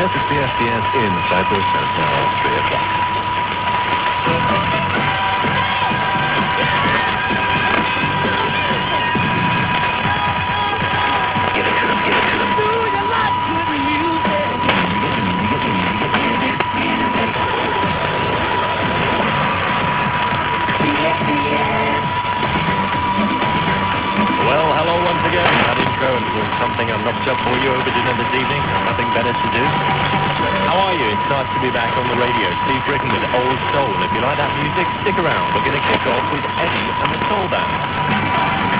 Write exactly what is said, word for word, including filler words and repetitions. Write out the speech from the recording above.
Yes, it's the S B S in Cyprus, and it's now three o'clock. Give it to them, give it to them. Do you like good music? Well, hello once again. That intro was something I've knocked up for you over dinner this evening. Nothing better to do. How are you? It's nice to be back on the radio. Steve Britton with Old Soul. If you like that music, stick around. We're going to kick off with Eddie and the Soul Band.